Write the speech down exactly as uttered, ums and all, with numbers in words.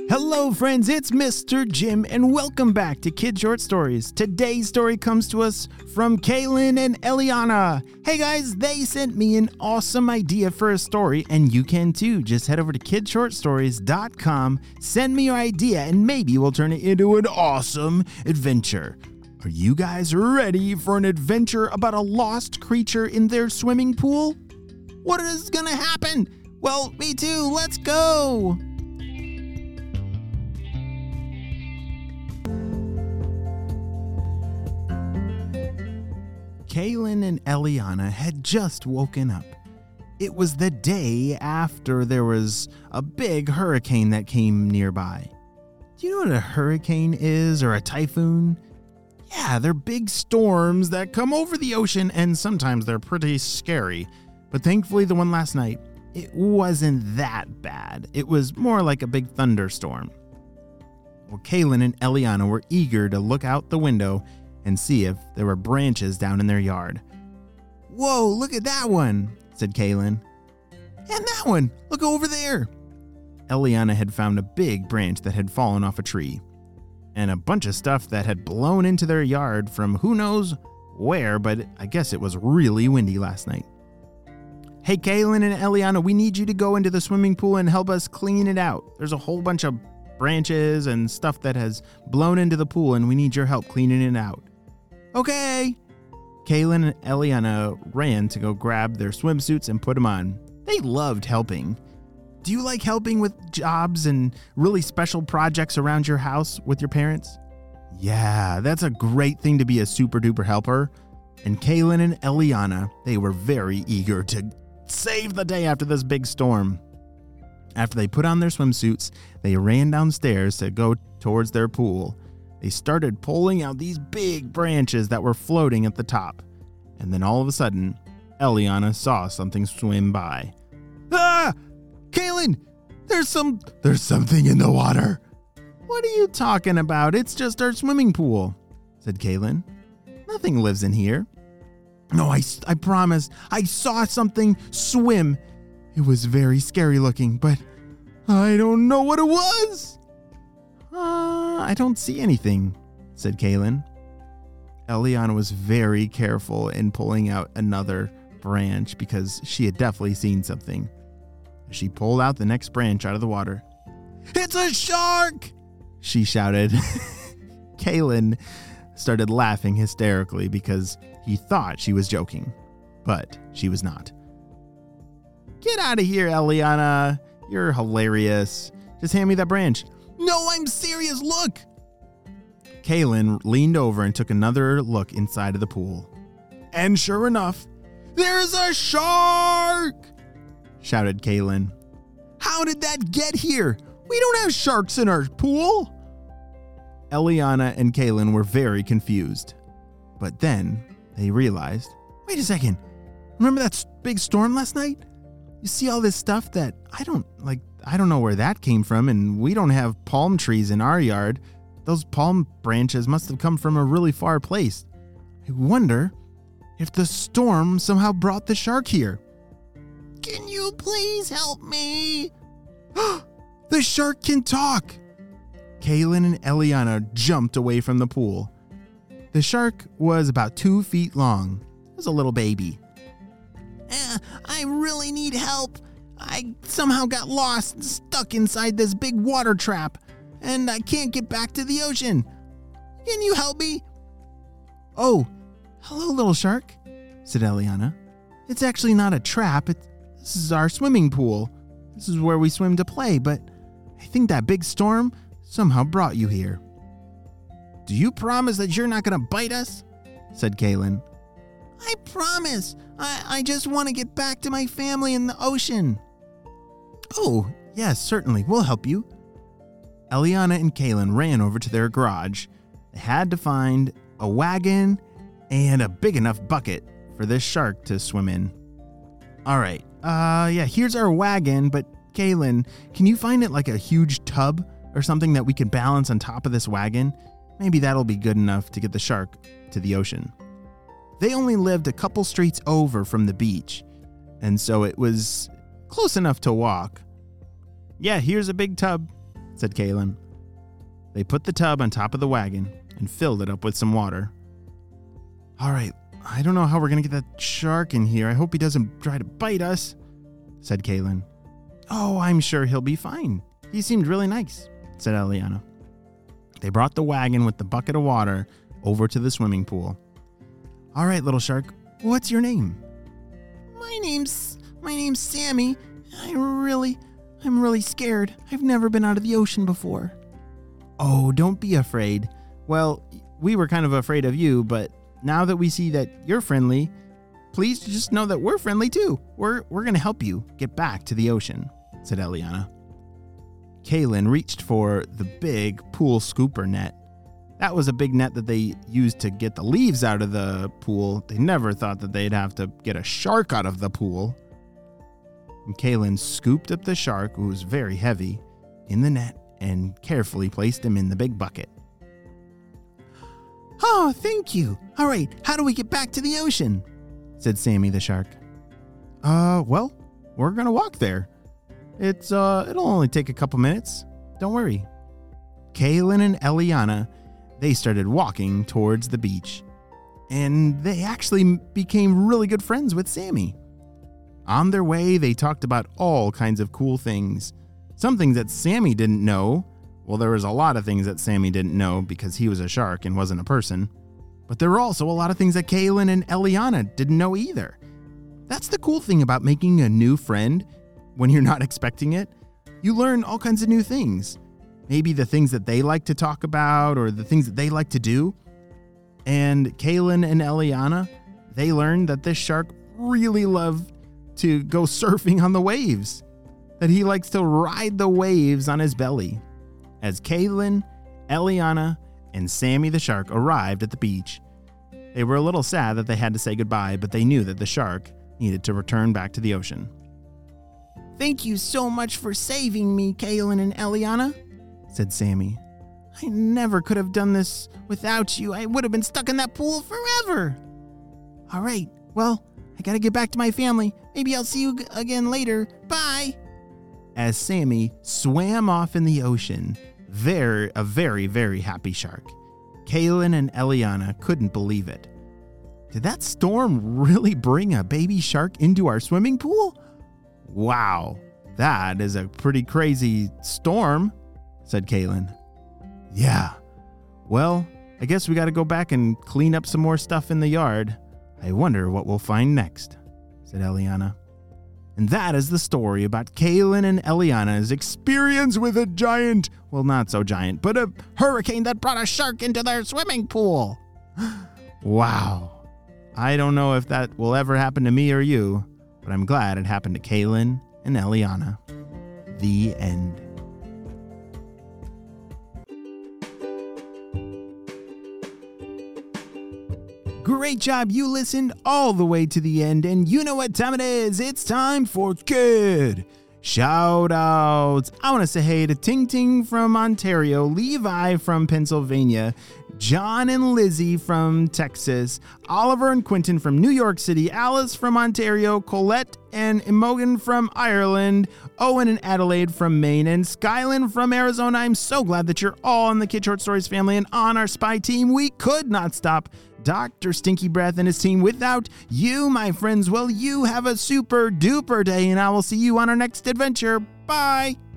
Hello friends, it's Mister Jim and welcome back to Kid Short Stories. Today's story comes to us from Kaylin and Eliana. Hey guys, they sent me an awesome idea for a story and you can too. Just head over to kid short stories dot com, send me your idea and maybe we'll turn it into an awesome adventure. Are you guys ready for an adventure about a lost creature in their swimming pool? What is gonna happen? Well, me too, let's go! Kaylin and Eliana had just woken up. It was the day after there was a big hurricane that came nearby. Do you know what a hurricane is or a typhoon? Yeah, they're big storms that come over the ocean and sometimes they're pretty scary. But thankfully the one last night, it wasn't that bad. It was more like a big thunderstorm. Well, Kaylin and Eliana were eager to look out the window and see if there were branches down in their yard. Whoa, look at that one, said Kaylin. And that one, look over there. Eliana had found a big branch that had fallen off a tree, and a bunch of stuff that had blown into their yard from who knows where, but I guess it was really windy last night. Hey Kaylin and Eliana, we need you to go into the swimming pool and help us clean it out. There's a whole bunch of branches and stuff that has blown into the pool and we need your help cleaning it out. Okay. Kaylin and Eliana ran to go grab their swimsuits and put them on. They loved helping. Do you like helping with jobs and really special projects around your house with your parents? Yeah, that's a great thing to be a super duper helper. And Kaylin and Eliana, they were very eager to save the day after this big storm. After they put on their swimsuits, they ran downstairs to go towards their pool. They started pulling out these big branches that were floating at the top. And then all of a sudden, Eliana saw something swim by. Ah! Kaylin! There's some... There's something in the water. What are you talking about? It's just our swimming pool, said Kaylin. Nothing lives in here. No, I, I promise. I saw something swim. It was very scary looking, but I don't know what it was. Uh, I don't see anything, said Kaylin. Eliana was very careful in pulling out another branch because she had definitely seen something. She pulled out the next branch out of the water. It's a shark! She shouted. Kaylin started laughing hysterically because he thought she was joking, but she was not. Get out of here, Eliana. You're hilarious. Just hand me that branch. No, I'm serious. Look. Kaylin leaned over and took another look inside of the pool. And sure enough, there's a shark! Shouted Kaylin. How did that get here? We don't have sharks in our pool. Eliana and Kaylin were very confused. But then they realized, wait a second. Remember that big storm last night? You see all this stuff that I don't, like, I don't know where that came from, and we don't have palm trees in our yard. Those palm branches must have come from a really far place. I wonder if the storm somehow brought the shark here. Can you please help me? The shark can talk! Kaylin and Eliana jumped away from the pool. The shark was about two feet long. It was a little baby. Uh, I really need help. I somehow got lost and stuck inside this big water trap, and I can't get back to the ocean. Can you help me? Oh, hello, little shark, said Eliana. It's actually not a trap. It's, this is our swimming pool. This is where we swim to play, but I think that big storm somehow brought you here. Do you promise that you're not going to bite us? Said Kaylin. I promise. I, I just want to get back to my family in the ocean. Oh, yes, certainly. We'll help you. Eliana and Kaylin ran over to their garage. They had to find a wagon and a big enough bucket for this shark to swim in. All right. Uh, yeah, here's our wagon, but Kaylin, can you find it like a huge tub or something that we can balance on top of this wagon? Maybe that'll be good enough to get the shark to the ocean. They only lived a couple streets over from the beach, and so it was close enough to walk. Yeah, here's a big tub. said Kaylin. They put the tub on top of the wagon and filled it up with some water. All right, I don't know how we're going to get that shark in here. I hope he doesn't try to bite us, said Kaylin. Oh, I'm sure he'll be fine. He seemed really nice, said Eliana. They brought the wagon with the bucket of water over to the swimming pool. All right, little shark, what's your name? My name's my name's Sammy. I really I'm really scared. I've never been out of the ocean before. Oh, don't be afraid. Well, we were kind of afraid of you, but now that we see that you're friendly, please just know that we're friendly too. We're we're going to help you get back to the ocean, said Eliana. Kaylin reached for the big pool scooper net. That was a big net that they used to get the leaves out of the pool. They never thought that they'd have to get a shark out of the pool. And Kaylin scooped up the shark, who was very heavy, in the net and carefully placed him in the big bucket. Oh, thank you. All right, how do we get back to the ocean? Said Sammy the shark. Uh, well, we're going to walk there. It's, uh, it'll only take a couple minutes. Don't worry. Kaylin and Eliana, they started walking towards the beach. And they actually became really good friends with Sammy. On their way, they talked about all kinds of cool things. Some things that Sammy didn't know. Well, there was a lot of things that Sammy didn't know because he was a shark and wasn't a person. But there were also a lot of things that Kaylin and Eliana didn't know either. That's the cool thing about making a new friend. When you're not expecting it, you learn all kinds of new things. Maybe the things that they like to talk about or the things that they like to do. And Kaylin and Eliana, they learned that this shark really loved to go surfing on the waves. That he likes to ride the waves on his belly. As Kaylin, Eliana, and Sammy the shark arrived at the beach, they were a little sad that they had to say goodbye, but they knew that the shark needed to return back to the ocean. Thank you so much for saving me, Kaylin and Eliana, said Sammy. I never could have done this without you. I would have been stuck in that pool forever. All right, well, I gotta get back to my family. Maybe I'll see you g- again later. Bye. As Sammy swam off in the ocean, very, a very, very happy shark. Kaylin and Eliana couldn't believe it. Did that storm really bring a baby shark into our swimming pool? Wow, that is a pretty crazy storm, said Kaylin. Yeah, well, I guess we got to go back and clean up some more stuff in the yard. I wonder what we'll find next, said Eliana. And that is the story about Kaylin and Eliana's experience with a giant, well, not so giant, but a hurricane that brought a shark into their swimming pool. Wow. I don't know if that will ever happen to me or you, but I'm glad it happened to Kaylin and Eliana. The end. Great job, you listened all the way to the end, and you know what time it is. It's time for Kid Shout Outs. I want to say hey to Ting Ting from Ontario, Levi from Pennsylvania, John and Lizzie from Texas, Oliver and Quentin from New York City, Alice from Ontario, Colette and Imogen from Ireland, Owen and Adelaide from Maine, and Skyland from Arizona. I'm so glad that you're all in the Kid Short Stories family and on our spy team. We could not stop Doctor Stinky Breath and his team without you, my friends. Well, you have a super duper day, and I will see you on our next adventure. Bye.